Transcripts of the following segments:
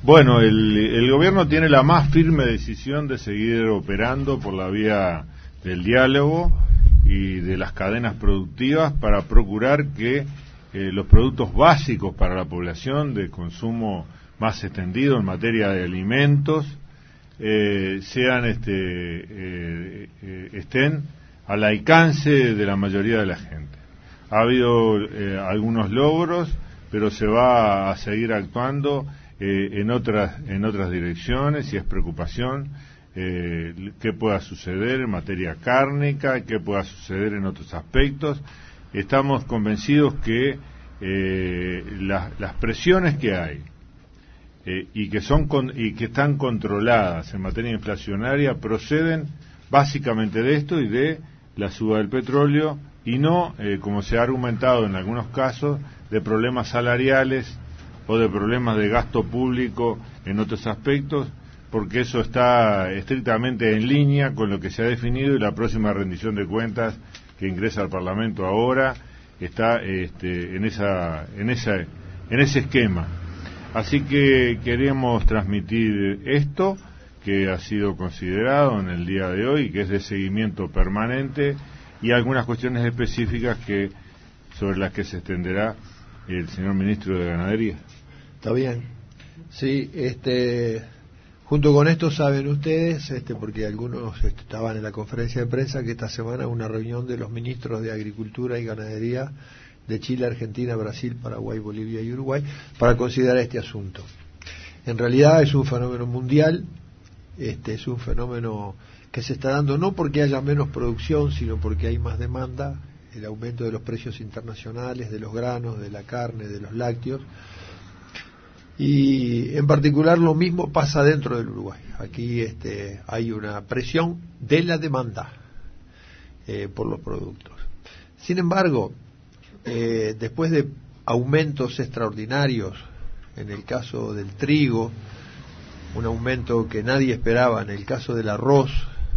Bueno, el gobierno tiene la más firme decisión de seguir operando por la vía del diálogo y de las cadenas productivas para procurar que los productos básicos para la población de consumo más extendido en materia de alimentos estén al alcance de la mayoría de la gente. Ha habido algunos logros, pero se va a seguir actuando en otras direcciones, y es preocupación qué pueda suceder en materia cárnica, qué pueda suceder en otros aspectos. Estamos convencidos que las presiones que hay y que están controladas en materia inflacionaria proceden básicamente de esto y de la suba del petróleo, y no, como se ha argumentado en algunos casos, de problemas salariales o de problemas de gasto público en otros aspectos, porque eso está estrictamente en línea con lo que se ha definido, y la próxima rendición de cuentas que ingresa al Parlamento ahora está en ese esquema. Así que queremos transmitir esto, que ha sido considerado en el día de hoy, que es de seguimiento permanente, y algunas cuestiones específicas sobre las que se extenderá el señor ministro de Ganadería. Está bien. Sí, junto con esto saben ustedes, porque algunos estaban en la conferencia de prensa, que esta semana una reunión de los ministros de Agricultura y Ganadería de Chile, Argentina, Brasil, Paraguay, Bolivia y Uruguay para considerar este asunto. En realidad es un fenómeno mundial, es un fenómeno que se está dando no porque haya menos producción, sino porque hay más demanda, el aumento de los precios internacionales, de los granos, de la carne, de los lácteos. Y en particular lo mismo pasa dentro del Uruguay. Aquí hay una presión de la demanda por los productos. Sin embargo, después de aumentos extraordinarios en el caso del trigo, un aumento que nadie esperaba en el caso del arroz,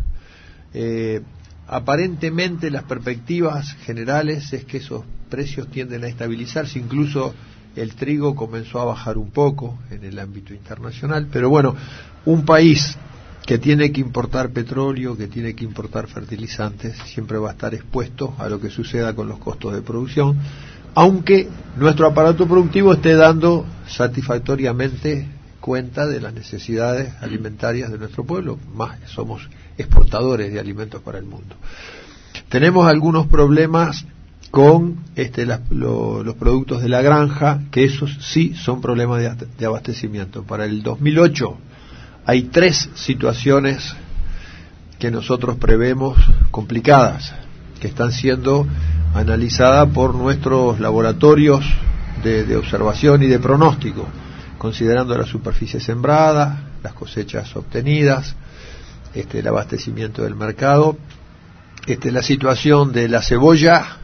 aparentemente las perspectivas generales es que esos precios tienden a estabilizarse. Incluso el trigo comenzó a bajar un poco en el ámbito internacional, pero bueno, un país que tiene que importar petróleo, que tiene que importar fertilizantes, siempre va a estar expuesto a lo que suceda con los costos de producción, aunque nuestro aparato productivo esté dando satisfactoriamente cuenta de las necesidades alimentarias de nuestro pueblo, más somos exportadores de alimentos para el mundo. Tenemos algunos problemas con los productos de la granja, que esos sí son problemas de abastecimiento. Para el 2008 hay 3 situaciones que nosotros prevemos complicadas, que están siendo analizadas por nuestros laboratorios de observación y de pronóstico, considerando la superficie sembrada, las cosechas obtenidas, el abastecimiento del mercado, la situación de la cebolla.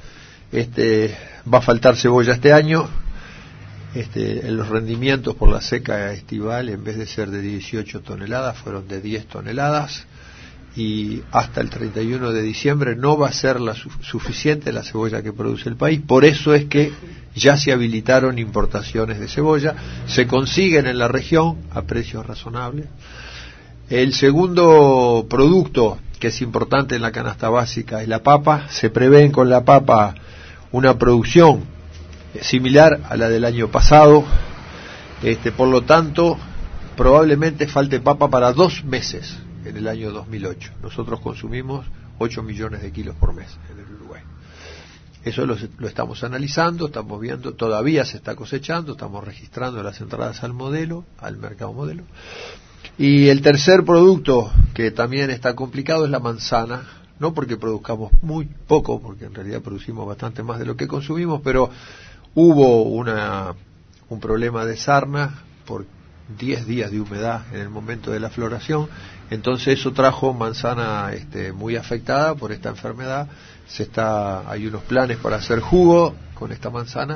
Va a faltar cebolla este año. Los rendimientos por la seca estival, en vez de ser de 18 toneladas, fueron de 10 toneladas, y hasta el 31 de diciembre no va a ser suficiente la cebolla que produce el país. Por eso es que ya se habilitaron importaciones de cebolla, se consiguen en la región a precios razonables. El segundo producto que es importante en la canasta básica es la papa. Se prevé con la papa una producción similar a la del año pasado, por lo tanto probablemente falte papa para 2 meses en el año 2008. Nosotros consumimos 8 millones de kilos por mes en el Uruguay. Eso lo estamos analizando, estamos viendo, todavía se está cosechando, estamos registrando las entradas al mercado modelo. Y el tercer producto que también está complicado es la manzana, no porque produzcamos muy poco, porque en realidad producimos bastante más de lo que consumimos, pero hubo un problema de sarna por 10 días de humedad en el momento de la floración, entonces eso trajo manzana muy afectada por esta enfermedad. Hay unos planes para hacer jugo con esta manzana,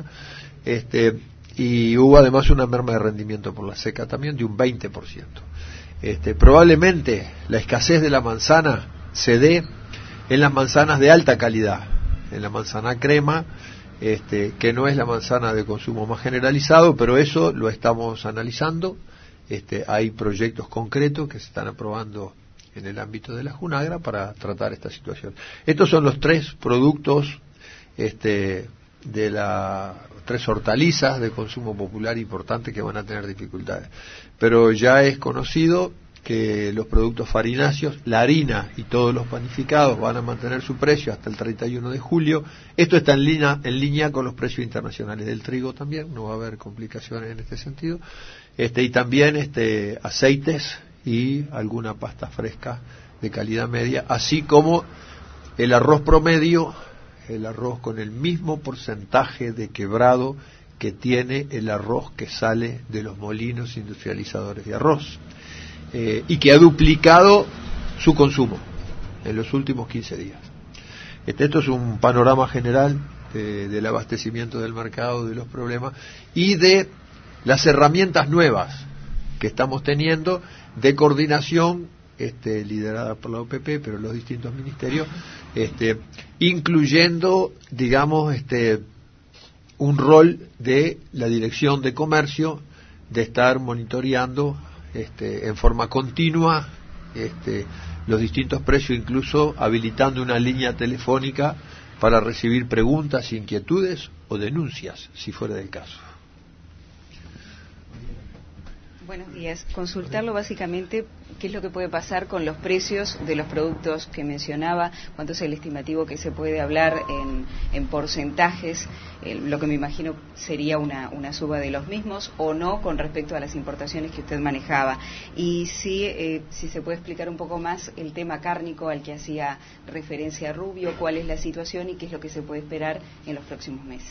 y hubo además una merma de rendimiento por la seca también de un 20%. Probablemente la escasez de la manzana se dé en las manzanas de alta calidad, en la manzana crema, que no es la manzana de consumo más generalizado, pero eso lo estamos analizando. Hay proyectos concretos que se están aprobando en el ámbito de la Junagra para tratar esta situación. Estos son los 3 productos de las 3 hortalizas de consumo popular importantes que van a tener dificultades. Pero ya es conocido que los productos farináceos, la harina y todos los panificados van a mantener su precio hasta el 31 de julio. Esto está en línea con los precios internacionales del trigo también, no va a haber complicaciones en este sentido. Y también aceites y alguna pasta fresca de calidad media, así como el arroz promedio, el arroz con el mismo porcentaje de quebrado que tiene el arroz que sale de los molinos industrializadores de arroz, y que ha duplicado su consumo en los últimos 15 días. Esto es un panorama general del abastecimiento del mercado, de los problemas y de las herramientas nuevas que estamos teniendo de coordinación, liderada por la OPP, pero los distintos ministerios, incluyendo, digamos, un rol de la Dirección de Comercio, de estar monitoreando en forma continua los distintos precios, incluso habilitando una línea telefónica para recibir preguntas, inquietudes o denuncias, si fuera del caso. Buenos días. Consultarlo básicamente qué es lo que puede pasar con los precios de los productos que mencionaba, cuánto es el estimativo que se puede hablar en porcentajes, lo que me imagino sería una suba de los mismos o no con respecto a las importaciones que usted manejaba. Y si se puede explicar un poco más el tema cárnico al que hacía referencia Rubio, cuál es la situación y qué es lo que se puede esperar en los próximos meses.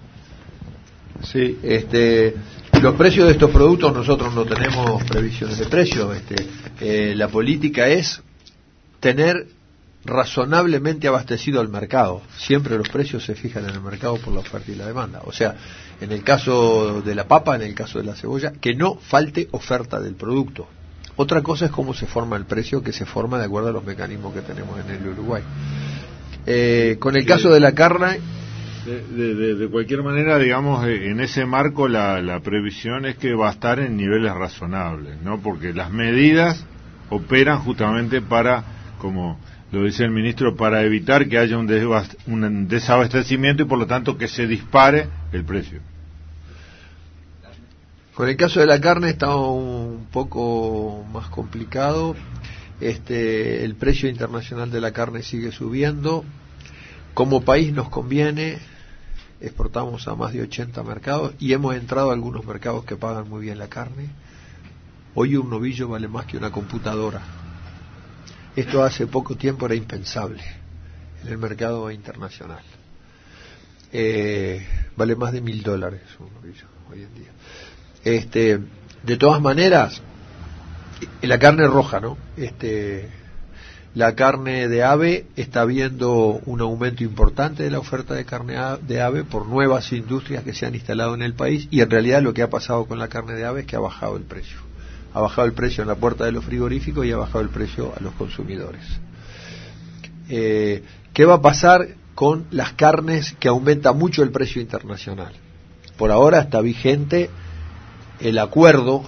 Sí, los precios de estos productos nosotros no tenemos previsiones de precio. La política es tener razonablemente abastecido al mercado. Siempre los precios se fijan en el mercado por la oferta y la demanda. O sea, en el caso de la papa, en el caso de la cebolla, que no falte oferta del producto. Otra cosa es cómo se forma el precio, que se forma de acuerdo a los mecanismos que tenemos en el Uruguay. Con el caso de la carne, de cualquier manera, digamos, en ese marco la previsión es que va a estar en niveles razonables, ¿no? Porque las medidas operan justamente para, como lo dice el ministro, para evitar que haya un desabastecimiento y por lo tanto que se dispare el precio. Con el caso de la carne está un poco más complicado. El precio internacional de la carne sigue subiendo. Como país nos conviene, exportamos a más de 80 mercados y hemos entrado a algunos mercados que pagan muy bien la carne. Hoy un novillo vale más que una computadora. Esto hace poco tiempo era impensable en el mercado internacional. Vale más de $1.000 un novillo hoy en día. De todas maneras, la carne roja, ¿no? La carne de ave está viendo un aumento importante de la oferta de carne de ave por nuevas industrias que se han instalado en el país, y en realidad lo que ha pasado con la carne de ave es que ha bajado el precio. Ha bajado el precio en la puerta de los frigoríficos y ha bajado el precio a los consumidores. ¿Qué va a pasar con las carnes que aumenta mucho el precio internacional? Por ahora está vigente el acuerdo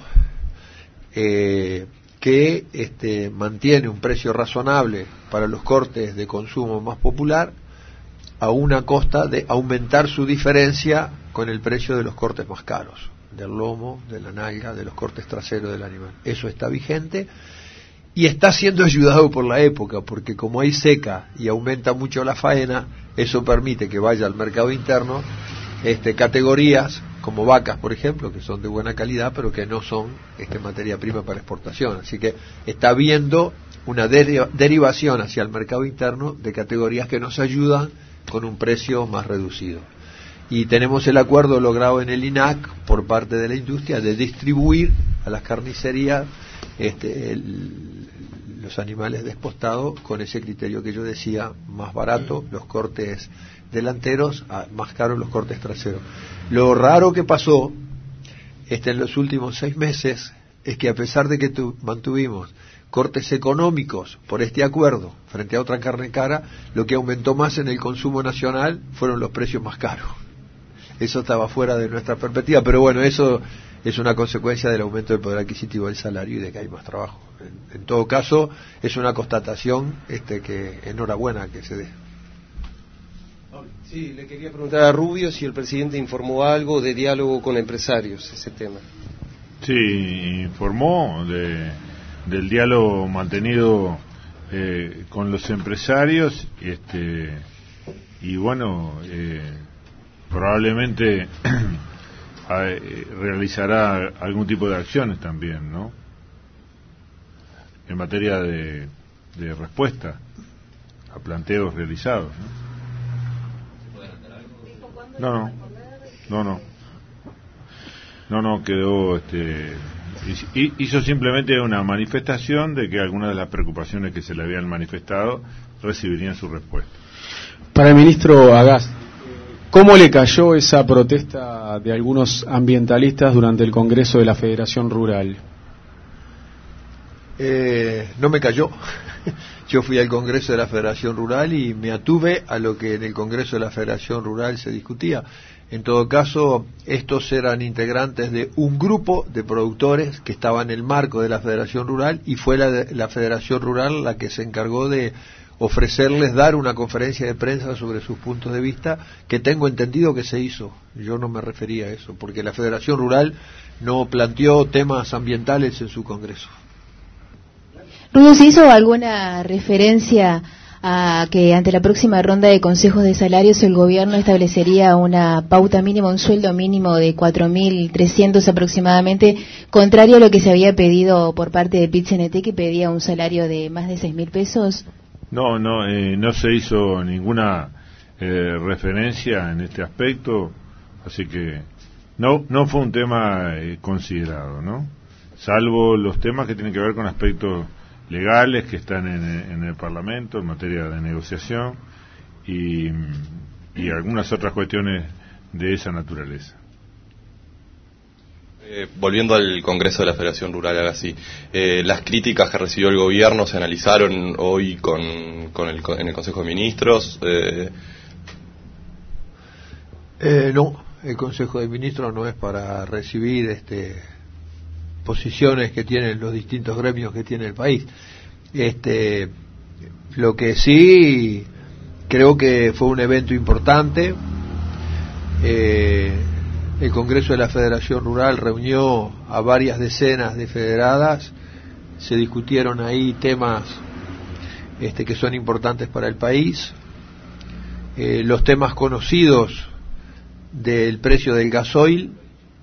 que mantiene un precio razonable para los cortes de consumo más popular a una costa de aumentar su diferencia con el precio de los cortes más caros, del lomo, de la nalga, de los cortes traseros del animal. Eso está vigente y está siendo ayudado por la época, porque como hay seca y aumenta mucho la faena, eso permite que vaya al mercado interno categorías como vacas, por ejemplo, que son de buena calidad, pero que no son materia prima para exportación. Así que está habiendo una derivación hacia el mercado interno de categorías que nos ayudan con un precio más reducido. Y tenemos el acuerdo logrado en el INAC por parte de la industria de distribuir a las carnicerías los animales despostados con ese criterio que yo decía, más barato los cortes delanteros, más caros los cortes traseros. Lo raro que pasó en los últimos 6 meses es que a pesar de que mantuvimos cortes económicos por este acuerdo frente a otra carne cara, lo que aumentó más en el consumo nacional fueron los precios más caros. Eso estaba fuera de nuestra perspectiva, pero bueno, eso es una consecuencia del aumento del poder adquisitivo del salario y de que hay más trabajo. En todo caso, es una constatación que enhorabuena que se dé. Sí, le quería preguntar a Rubio si el presidente informó algo de diálogo con empresarios, ese tema. Sí, informó del diálogo mantenido con los empresarios y bueno, probablemente realizará algún tipo de acciones también, ¿no? En materia de respuesta a planteos realizados, ¿no? No, quedó hizo simplemente una manifestación de que algunas de las preocupaciones que se le habían manifestado recibirían su respuesta. Para el ministro Agaz, ¿cómo le cayó esa protesta de algunos ambientalistas durante el Congreso de la Federación Rural? No me cayó. Yo fui al Congreso de la Federación Rural y me atuve a lo que en el Congreso de la Federación Rural se discutía. En todo caso, estos eran integrantes de un grupo de productores que estaban en el marco de la Federación Rural y fue la Federación Rural la que se encargó de ofrecerles dar una conferencia de prensa sobre sus puntos de vista, que tengo entendido que se hizo. Yo no me refería a eso, porque la Federación Rural no planteó temas ambientales en su Congreso. Rubio, ¿se hizo alguna referencia a que ante la próxima ronda de consejos de salarios el gobierno establecería una pauta mínima, un sueldo mínimo de 4.300 aproximadamente, contrario a lo que se había pedido por parte de PIT-CNT, que pedía un salario de más de 6.000 pesos? No se hizo ninguna referencia en este aspecto, así que no fue un tema considerado, ¿no? Salvo los temas que tienen que ver con aspectos legales que están en el Parlamento en materia de negociación y algunas otras cuestiones de esa naturaleza. Volviendo al Congreso de la Federación Rural, Agassi, las críticas que recibió el gobierno se analizaron hoy en el Consejo de Ministros. No, el Consejo de Ministros no es para recibir posiciones que tienen los distintos gremios que tiene el país. Lo que sí creo que fue un evento importante. El Congreso de la Federación Rural reunió a varias decenas de federadas, se discutieron ahí temas que son importantes para el país, los temas conocidos del precio del gasoil.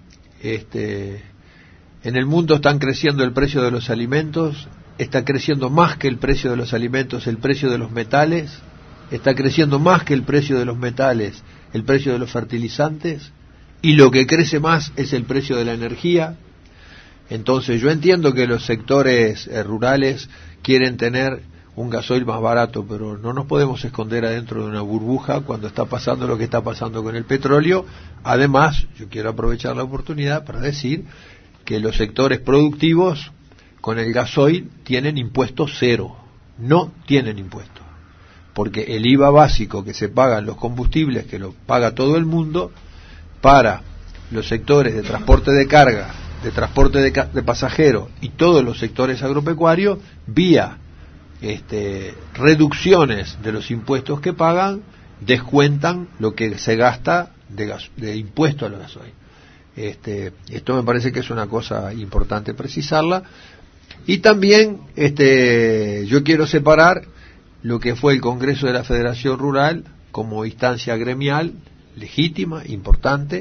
En el mundo están creciendo el precio de los alimentos, está creciendo más que el precio de los alimentos el precio de los metales, está creciendo más que el precio de los metales el precio de los fertilizantes, y lo que crece más es el precio de la energía. Entonces yo entiendo que los sectores rurales quieren tener un gasoil más barato, pero no nos podemos esconder adentro de una burbuja cuando está pasando lo que está pasando con el petróleo. Además, yo quiero aprovechar la oportunidad para decir que los sectores productivos con el gasoil tienen impuesto cero, no tienen impuesto, porque el IVA básico que se paga en los combustibles, que lo paga todo el mundo, para los sectores de transporte de carga, de transporte de pasajeros y todos los sectores agropecuarios, vía reducciones de los impuestos que pagan, descuentan lo que se gasta de impuesto a los gasoil. Esto me parece que es una cosa importante precisarla. Y también yo quiero separar lo que fue el Congreso de la Federación Rural como instancia gremial legítima, importante,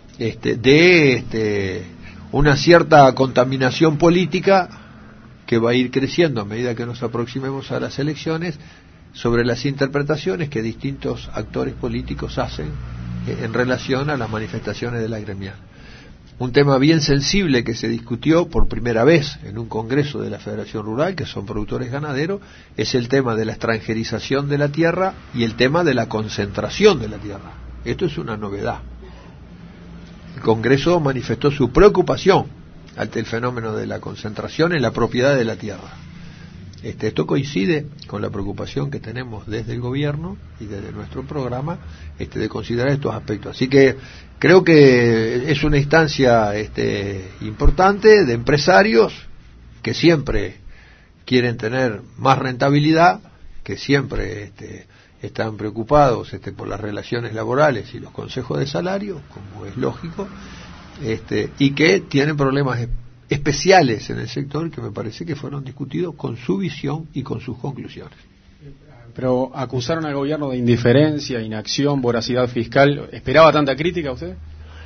de una cierta contaminación política que va a ir creciendo a medida que nos aproximemos a las elecciones, sobre las interpretaciones que distintos actores políticos hacen en relación a las manifestaciones de la gremial. Un tema bien sensible que se discutió por primera vez en un congreso de la Federación Rural, que son productores ganaderos, es el tema de la extranjerización de la tierra y el tema de la concentración de la tierra. Esto es una novedad. El Congreso manifestó su preocupación ante el fenómeno de la concentración en la propiedad de la tierra. Esto coincide con la preocupación que tenemos desde el gobierno y desde nuestro programa de considerar estos aspectos. Así que creo que es una instancia importante de empresarios que siempre quieren tener más rentabilidad, que siempre están preocupados por las relaciones laborales y los consejos de salario, como es lógico, y que tienen problemas especiales en el sector que me parece que fueron discutidos con su visión y con sus conclusiones. Pero acusaron al gobierno de indiferencia, inacción, voracidad fiscal. ¿Esperaba tanta crítica usted?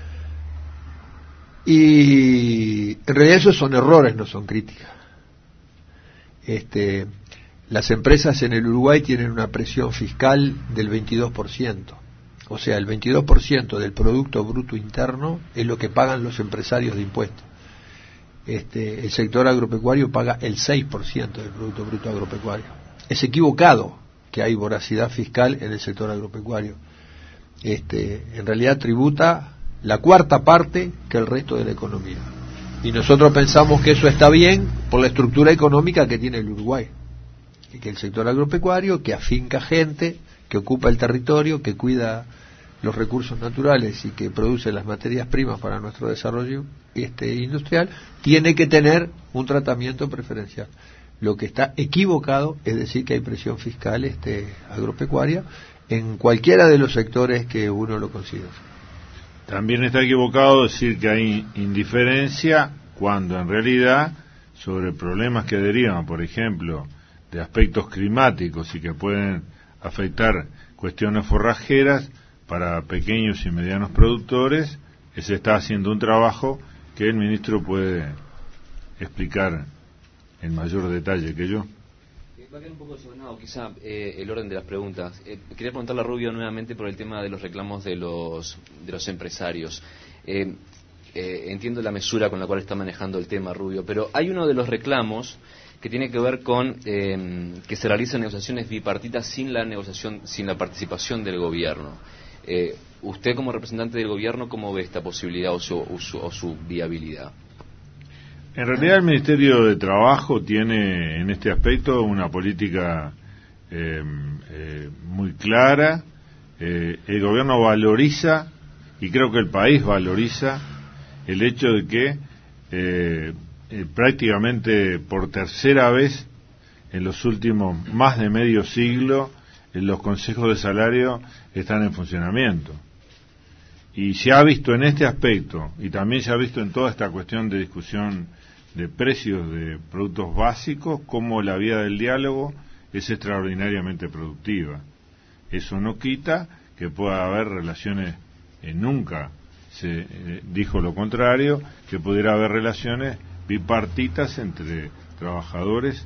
Y en realidad esos son errores, no son críticas. Las empresas en el Uruguay tienen una presión fiscal del 22%. O sea, el 22% del Producto Bruto Interno es lo que pagan los empresarios de impuestos. El sector agropecuario paga el 6% del Producto Bruto Agropecuario. Es equivocado que hay voracidad fiscal en el sector agropecuario. En realidad tributa la cuarta parte que el resto de la economía. Y nosotros pensamos que eso está bien por la estructura económica que tiene el Uruguay. Y que el sector agropecuario, que afinca gente, que ocupa el territorio, que cuida los recursos naturales y que produce las materias primas para nuestro desarrollo industrial, tiene que tener un tratamiento preferencial. Lo que está equivocado es decir que hay presión fiscal agropecuaria en cualquiera de los sectores que uno lo considere. También está equivocado decir que hay indiferencia cuando en realidad sobre problemas que derivan, por ejemplo, de aspectos climáticos y que pueden afectar cuestiones forrajeras para pequeños y medianos productores, se está haciendo un trabajo que el ministro puede explicar en mayor detalle que yo. Va a quedar un poco desordenado quizá el orden de las preguntas. Quería preguntarle a Rubio nuevamente por el tema de los reclamos de los empresarios. Entiendo la mesura con la cual está manejando el tema, Rubio, pero hay uno de los reclamos que tiene que ver con que se realicen negociaciones bipartitas sin la participación del gobierno. Usted como representante del gobierno, ¿cómo ve esta posibilidad o su viabilidad? En realidad el Ministerio de Trabajo tiene en este aspecto una política muy clara. El gobierno valoriza, y creo que el país valoriza, el hecho de que prácticamente por tercera vez en los últimos más de medio siglo los consejos de salario están en funcionamiento. Y se ha visto en este aspecto, y también se ha visto en toda esta cuestión de discusión de precios de productos básicos, como la vía del diálogo es extraordinariamente productiva. Eso no quita que pueda haber relaciones, nunca se dijo lo contrario, que pudiera haber relaciones bipartitas entre trabajadores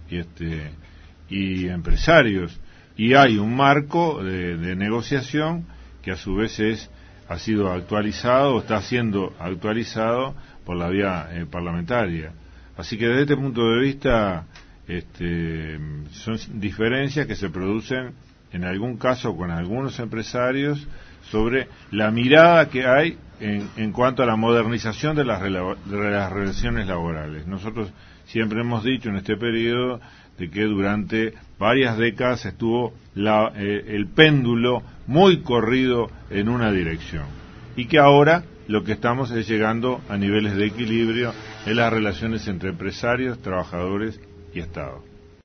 y empresarios. Y hay un marco de negociación que a su vez ha sido actualizado o está siendo actualizado por la vía parlamentaria. Así que desde este punto de vista son diferencias que se producen en algún caso con algunos empresarios sobre la mirada que hay en cuanto a la modernización de las relaciones laborales. Nosotros siempre hemos dicho en este periodo de que durante varias décadas estuvo el péndulo muy corrido en una dirección y que ahora lo que estamos es llegando a niveles de equilibrio en las relaciones entre empresarios, trabajadores y Estado.